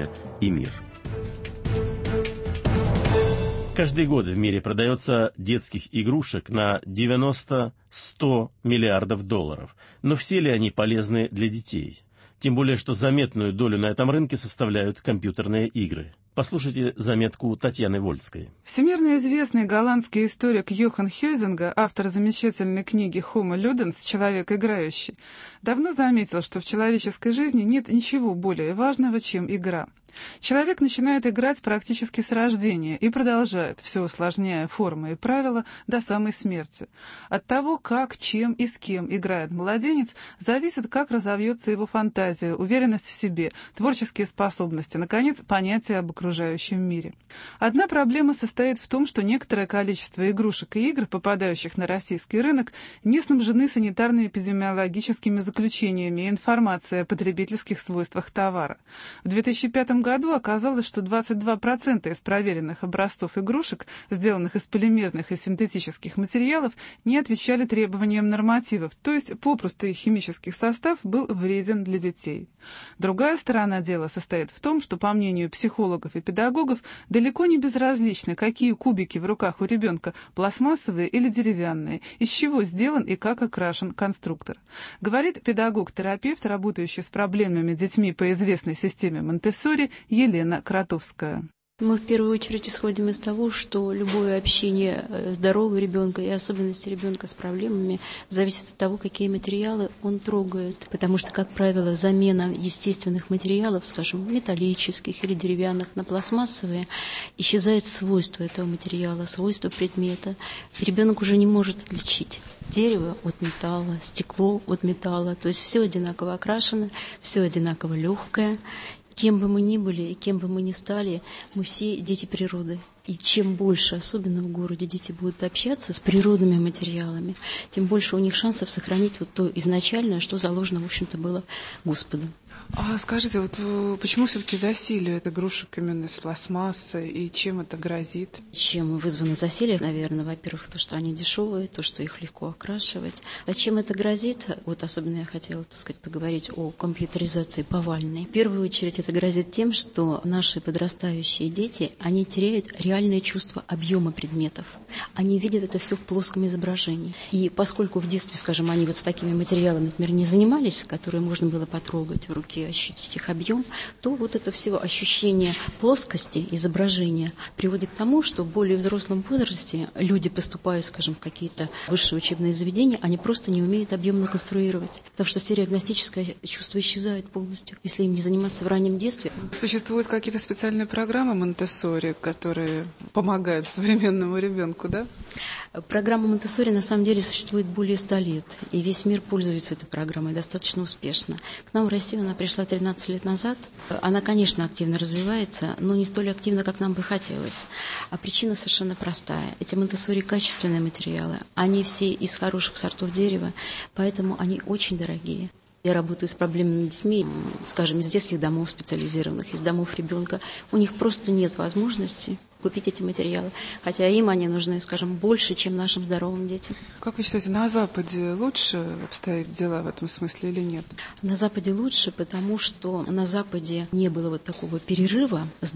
время и мир. Каждый год в мире продается детских игрушек на 90-100 миллиардов долларов. Но все ли они полезны для детей? Тем более, что заметную долю на этом рынке составляют компьютерные игры. Послушайте заметку Татьяны Вольской. Всемирно известный голландский историк Йохан Хёйзинга, автор замечательной книги «Homo Ludens. Человек играющий», давно заметил, что в человеческой жизни нет ничего более важного, чем игра. Человек начинает играть практически с рождения и продолжает, все усложняя формы и правила, до самой смерти. От того, как, чем и с кем играет младенец, зависит, как разовьется его фантазия, уверенность в себе, творческие способности, наконец, понятие об окружающем мире. Одна проблема состоит в том, что некоторое количество игрушек и игр, попадающих на российский рынок, не снабжены санитарно-эпидемиологическими заключениями и информацией о потребительских свойствах товара. В 2005 году оказалось, что 22% из проверенных образцов игрушек, сделанных из полимерных и синтетических материалов, не отвечали требованиям нормативов, то есть попросту их химический состав был вреден для детей. Другая сторона дела состоит в том, что, по мнению психологов и педагогов, далеко не безразлично, какие кубики в руках у ребенка, пластмассовые или деревянные, из чего сделан и как окрашен конструктор. Говорит педагог-терапевт, работающий с проблемными детьми по известной системе Монтессори, Елена Кротовская. Мы в первую очередь исходим из того, что любое общение здорового ребенка и особенности ребенка с проблемами зависит от того, какие материалы он трогает. Потому что, как правило, замена естественных материалов, скажем, металлических или деревянных на пластмассовые, исчезает свойство этого материала, свойство предмета. И ребенок уже не может отличить дерево от металла, стекло от металла. То есть все одинаково окрашено, все одинаково легкое. Кем бы мы ни были и кем бы мы ни стали, мы все дети природы. И чем больше, особенно в городе, дети будут общаться с природными материалами, тем больше у них шансов сохранить вот то изначальное, что заложено, в общем-то, было Господом. А скажите, вот почему все-таки засилие игрушек именно с пластмассой и чем это грозит? Чем вызвано засилие? Наверное, во-первых, то, что они дешевые, то, что их легко окрашивать. А чем это грозит? Вот особенно я хотела, так сказать, поговорить о компьютеризации повальной. В первую очередь это грозит тем, что наши подрастающие дети, они теряют реальное чувство объема предметов. Они видят это все в плоском изображении. И поскольку в детстве, скажем, они вот с такими материалами, например, не занимались, которые можно было потрогать в руке, ощутить их объем, то вот это все ощущение плоскости изображения приводит к тому, что в более взрослом возрасте люди, поступая, скажем, в какие-то высшие учебные заведения, они просто не умеют объемно конструировать. Потому что стереодиагностическое чувство исчезает полностью, если им не заниматься в раннем детстве. Существуют какие-то специальные программы Монтессори, которые помогают современному ребенку, да? Программа Монтессори на самом деле существует более 100 лет, и весь мир пользуется этой программой достаточно успешно. К нам в Россию она пришла 13 лет назад. Она, конечно, активно развивается, но не столь активно, как нам бы хотелось. А причина совершенно простая. Эти Монтессори качественные материалы, они все из хороших сортов дерева, поэтому они очень дорогие. Я работаю с проблемными детьми, скажем, из детских домов специализированных, из домов ребенка. У них просто нет возможности купить эти материалы, хотя им они нужны, скажем, больше, чем нашим здоровым детям. Как вы считаете, на Западе лучше обстоят дела в этом смысле или нет? На Западе лучше, потому что на Западе не было вот такого перерыва с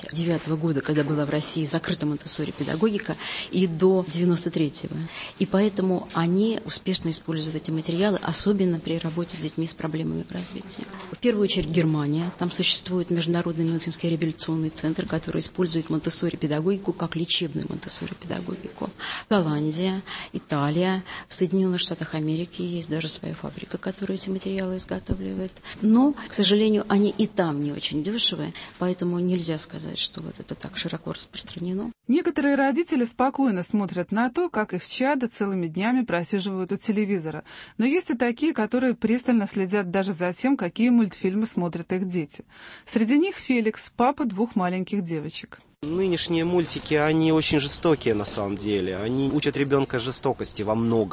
29 года, когда была в России закрыта Монтессори педагогика, и до 93-го. И поэтому они успешно используют эти материалы, особенно при работе с детьми с проблемами в развитии. В первую очередь Германия. Там существует Международный Мюнхенский реабилитационный центр, который использует Монтессори педагогику как лечебную Монтессори педагогику. Голландия, Италия, в Соединенных Штатах Америки есть даже своя фабрика, которая эти материалы изготавливает. Но, к сожалению, они и там не очень дешевые, поэтому нельзя сказать, что вот это так широко распространено. Некоторые родители спокойно смотрят на то, как их чада целыми днями просиживают у телевизора. Но есть и такие, которые пристально следят даже за тем, какие мультфильмы смотрят их дети. Среди них Феликс, папа 2 маленьких девочек. Нынешние мультики, они очень жестокие на самом деле. Они учат ребенка жестокости во многом.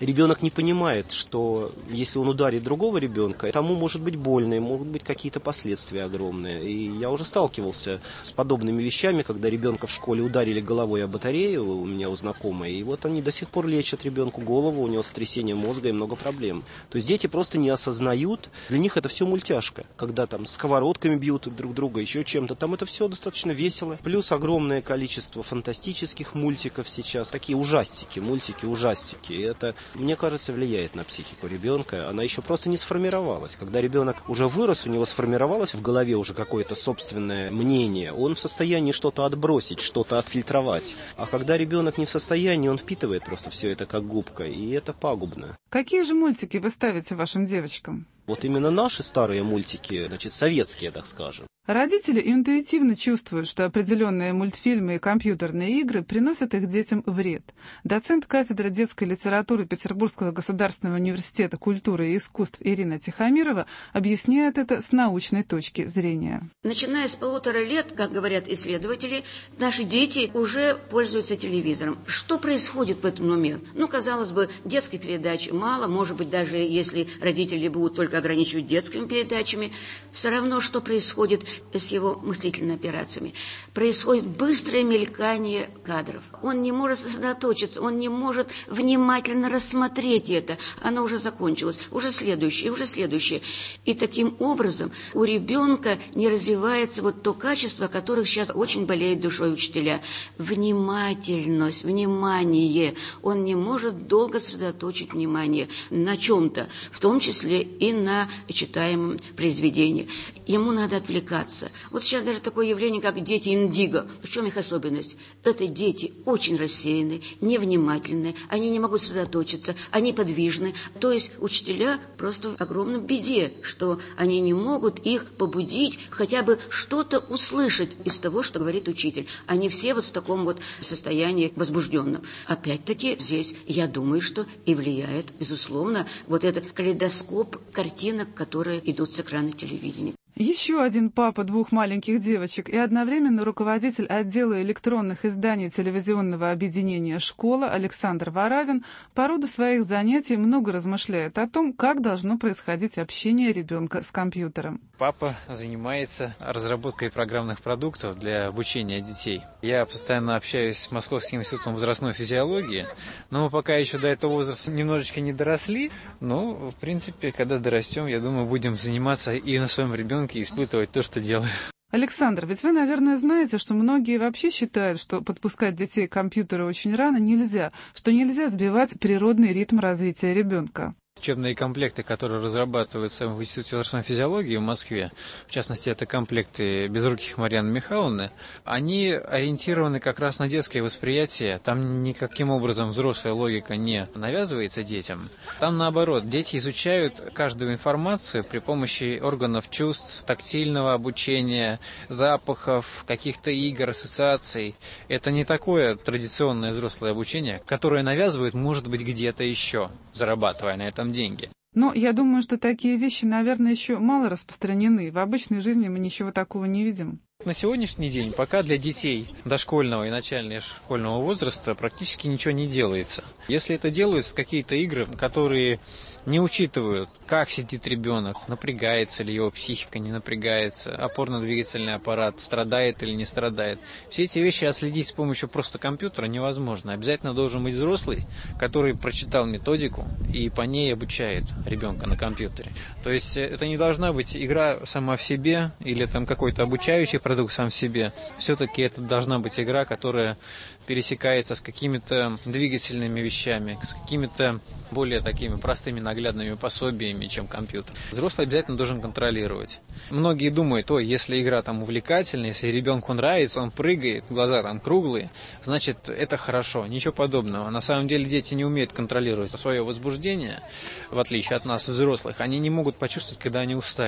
Ребенок не понимает, что если он ударит другого ребенка, тому может быть больно, и могут быть какие-то последствия огромные. И я уже сталкивался с подобными вещами, когда ребенка в школе ударили головой о батарею у меня у знакомой, и вот они до сих пор лечат ребенку голову, у него сотрясение мозга и много проблем. То есть дети просто не осознают, для них это все мультяшка, когда там сковородками бьют друг друга, еще чем-то, там это все достаточно весело. Плюс огромное количество фантастических мультиков сейчас, такие ужастики, мультики-ужастики, и это, мне кажется, влияет на психику ребенка, она еще просто не сформировалась. Когда ребенок уже вырос, у него сформировалось в голове уже какое-то собственное мнение, он в состоянии что-то отбросить, что-то отфильтровать. А когда ребенок не в состоянии, он впитывает просто все это как губка, и это пагубно. Какие же мультики вы ставите вашим девочкам? Вот именно наши старые мультики, значит, советские, так скажем. Родители интуитивно чувствуют, что определенные мультфильмы и компьютерные игры приносят их детям вред. Доцент кафедры детской литературы Петербургского государственного университета культуры и искусств Ирина Тихомирова объясняет это с научной точки зрения. Начиная с 1,5 лет, как говорят исследователи, наши дети уже пользуются телевизором. Что происходит в этот момент? Казалось бы, детской передачи мало, может быть, даже если родители будут только ограничивать детскими передачами, все равно, что происходит с его мыслительными операциями. Происходит быстрое мелькание кадров. Он не может сосредоточиться, он не может внимательно рассмотреть это. Оно уже закончилось, уже следующее. И таким образом у ребенка не развивается вот то качество, о которых сейчас очень болеют душой учителя. Внимательность, внимание. Он не может долго сосредоточить внимание на чем-то, в том числе и на читаемом произведении. Ему надо отвлекаться. Вот сейчас даже такое явление, как дети индиго. В чем их особенность? Это дети очень рассеянные, невнимательные, они не могут сосредоточиться, они подвижны. То есть учителя просто в огромном беде, что они не могут их побудить, хотя бы что-то услышать из того, что говорит учитель. Они все вот в таком вот состоянии возбужденном. Опять-таки здесь, я думаю, что и влияет, безусловно, вот этот калейдоскоп картинок, которые идут с экрана телевидения. Еще один папа 2 маленьких девочек и одновременно руководитель отдела электронных изданий телевизионного объединения «Школа» Александр Варавин по роду своих занятий много размышляет о том, как должно происходить общение ребенка с компьютером. Папа занимается разработкой программных продуктов для обучения детей. Я постоянно общаюсь с Московским институтом возрастной физиологии, но мы пока еще до этого возраста немножечко не доросли, но, в принципе, когда дорастем, я думаю, будем заниматься и на своем ребенке, испытывать то, что делаю. Александр, ведь вы, наверное, знаете, что многие вообще считают, что подпускать детей к компьютеру очень рано нельзя, что нельзя сбивать природный ритм развития ребенка. Учебные комплекты, которые разрабатываются в Институте возрастной физиологии в Москве, в частности, это комплекты Безруких Марьяны Михайловны, они ориентированы как раз на детское восприятие. Там никаким образом взрослая логика не навязывается детям. Там, наоборот, дети изучают каждую информацию при помощи органов чувств, тактильного обучения, запахов, каких-то игр, ассоциаций. Это не такое традиционное взрослое обучение, которое навязывают, может быть, где-то еще, зарабатывая на этом деньги. Но я думаю, что такие вещи, наверное, еще мало распространены. В обычной жизни мы ничего такого не видим. На сегодняшний день пока для детей дошкольного и начального школьного возраста практически ничего не делается. Если это делаются какие-то игры, которые не учитывают, как сидит ребенок, напрягается ли его психика, не напрягается, опорно-двигательный аппарат страдает или не страдает. Все эти вещи отследить с помощью просто компьютера невозможно. Обязательно должен быть взрослый, который прочитал методику и по ней обучает ребенка на компьютере. То есть это не должна быть игра сама в себе или там какой-то обучающий продукт сам в себе. Все-таки это должна быть игра, которая пересекается с какими-то двигательными вещами, с какими-то более такими простыми наглядными пособиями, чем компьютер. Взрослый обязательно должен контролировать. Многие думают, если игра там увлекательная, если ребенку нравится, он прыгает, глаза там круглые, значит, это хорошо. Ничего подобного. На самом деле дети не умеют контролировать свое возбуждение, в отличие от нас, взрослых. Они не могут почувствовать, когда они устали.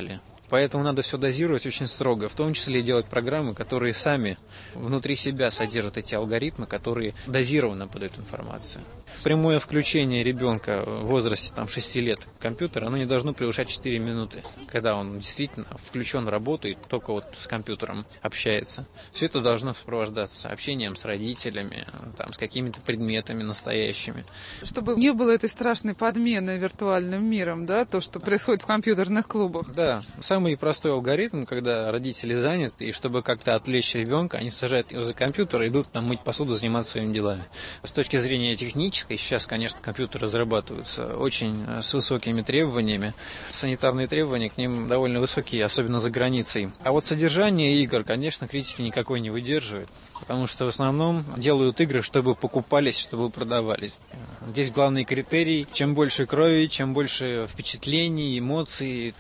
Поэтому надо все дозировать очень строго, в том числе и делать программы, которые сами внутри себя содержат эти алгоритмы, которые дозированно подают информацию. Прямое включение ребенка в возрасте 6 лет в компьютер, оно не должно превышать 4 минуты, когда он действительно включен в работу и только с компьютером общается. Все это должно сопровождаться общением с родителями, с какими-то предметами настоящими. Чтобы не было этой страшной подмены виртуальным миром, да, то, что происходит в компьютерных клубах. Да, самый простой алгоритм, когда родители заняты, и чтобы как-то отвлечь ребенка, они сажают его за компьютер и идут мыть посуду, заниматься своими делами. С точки зрения технической, сейчас, конечно, компьютеры разрабатываются очень с высокими требованиями. Санитарные требования к ним довольно высокие, особенно за границей. А содержание игр, конечно, критики никакой не выдерживают, потому что в основном делают игры, чтобы покупались, чтобы продавались. Здесь главный критерий: чем больше крови, чем больше впечатлений, эмоций,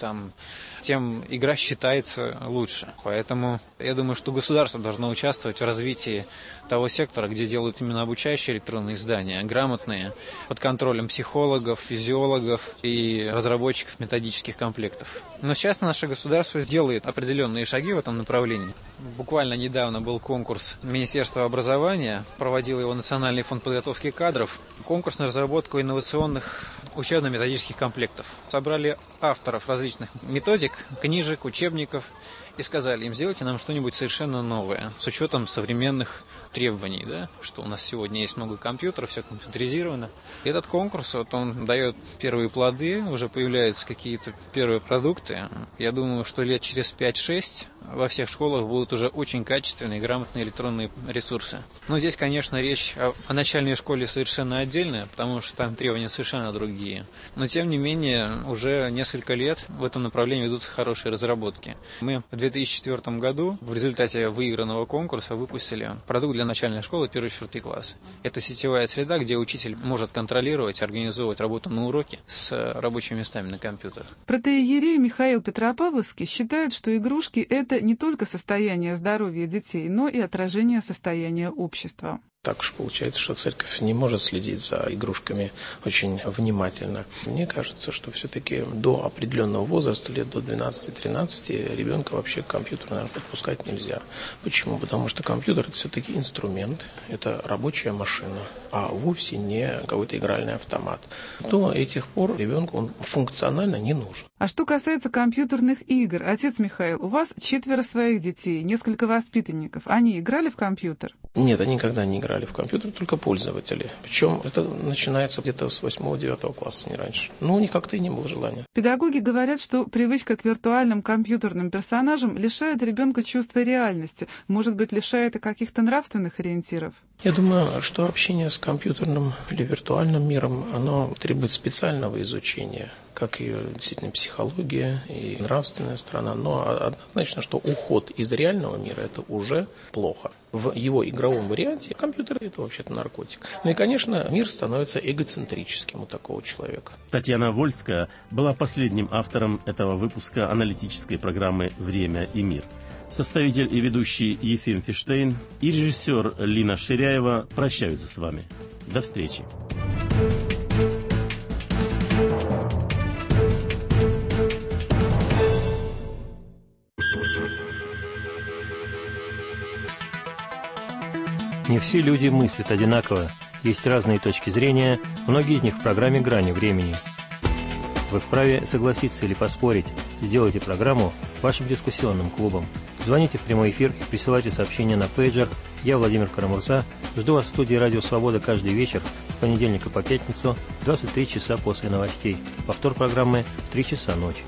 тем игра считается лучше. Поэтому я думаю, что государство должно участвовать в развитии того сектора, где делают именно обучающие электронные издания, грамотные, под контролем психологов, физиологов и разработчиков методических комплектов. Но сейчас наше государство сделает определенные шаги в этом направлении. Буквально недавно был конкурс Министерства образования, проводил его Национальный фонд подготовки кадров, конкурс на разработку инновационных учебно-методических комплектов. Собрали авторов различных методик, книжек, учебников и сказали им: сделайте нам что-нибудь совершенно новое, с учетом современных требований, что у нас сегодня есть много компьютеров, все компьютеризировано. И этот конкурс, он дает первые плоды, уже появляются какие-то первые продукты. Я думаю, что лет через 5-6 во всех школах будут уже очень качественные, грамотные электронные ресурсы. Но здесь, конечно, речь о начальной школе совершенно отдельная, потому что там требования совершенно другие. Но, тем не менее, уже несколько лет в этом направлении ведутся хорошие разработки. Мы в 2004 году в результате выигранного конкурса выпустили продукт для начальной школы 1-4 класс. Это сетевая среда, где учитель может контролировать, организовывать работу на уроке с рабочими местами на компьютерах. Протоиерей Михаил Петропавловский считает, что игрушки – это не только состояние здоровья детей, но и отражение состояния общества. Так уж получается, что церковь не может следить за игрушками очень внимательно. Мне кажется, что все-таки до определенного возраста, лет до 12-13, ребенка вообще к компьютеру, наверное, подпускать нельзя. Почему? Потому что компьютер – это все-таки инструмент, это рабочая машина, а вовсе не какой-то игральный автомат. До этих пор ребенку он функционально не нужен. А что касается компьютерных игр, отец Михаил, у вас 4 своих детей, несколько воспитанников. Они играли в компьютер? Нет, они никогда не играли в компьютер, только пользователи. Причем это начинается где-то с 8-9 класса, не раньше. Но у них как-то и не было желания. Педагоги говорят, что привычка к виртуальным компьютерным персонажам лишает ребенка чувства реальности, может быть, лишает и каких-то нравственных ориентиров. Я думаю, что общение с компьютерным или виртуальным миром, оно требует специального изучения, как и действительно психология и нравственная сторона. Но однозначно, что уход из реального мира – это уже плохо. В его игровом варианте компьютер – это вообще-то наркотик. Ну и, конечно, мир становится эгоцентрическим у такого человека. Татьяна Вольская была последним автором этого выпуска аналитической программы «Время и мир». Составитель и ведущий Ефим Фиштейн и режиссер Лина Ширяева прощаются с вами. До встречи. Не все люди мыслят одинаково. Есть разные точки зрения, многие из них в программе «Грани времени». Вы вправе согласиться или поспорить. Сделайте программу вашим дискуссионным клубом. Звоните в прямой эфир, присылайте сообщения на пейджер. Я Владимир Карамурза. Жду вас в студии «Радио Свобода» каждый вечер с понедельника по пятницу, 23 часа после новостей. Повтор программы в 3 часа ночи.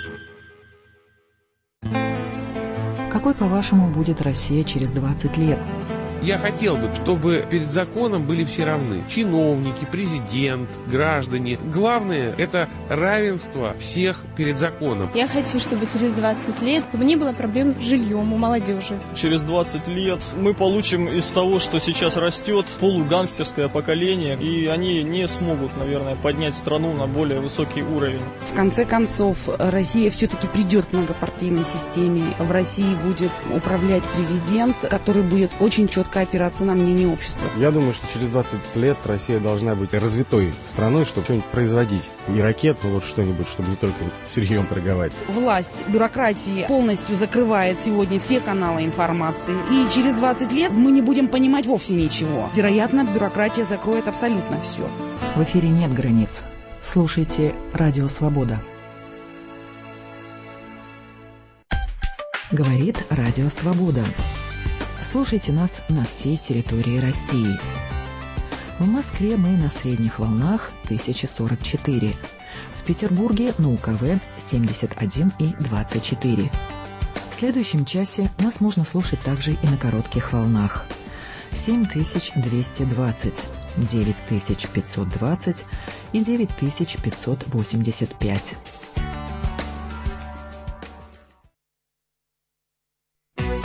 Какой, по-вашему, будет Россия через 20 лет? Я хотел бы, чтобы перед законом были все равны. Чиновники, президент, граждане. Главное – это равенство всех перед законом. Я хочу, чтобы через 20 лет не было проблем с жильем у молодежи. Через 20 лет мы получим из того, что сейчас растет, полугангстерское поколение, и они не смогут, наверное, поднять страну на более высокий уровень. В конце концов, Россия все-таки придет к многопартийной системе. В России будет управлять президент, который будет очень четко четко опираться на мнение общества. Я думаю, что через 20 лет Россия должна быть развитой страной, чтобы что-нибудь производить. И ракет, вот что-нибудь, чтобы не только сырьем торговать. Власть бюрократии полностью закрывает сегодня все каналы информации. И через 20 лет мы не будем понимать вовсе ничего. Вероятно, бюрократия закроет абсолютно все. В эфире нет границ. Слушайте «Радио Свобода». Говорит Радио Свобода. Слушайте нас на всей территории России. В Москве мы на средних волнах 1044. В Петербурге на УКВ 71 и 24. В следующем часе нас можно слушать также и на коротких волнах. 7220, 9520 и 9585.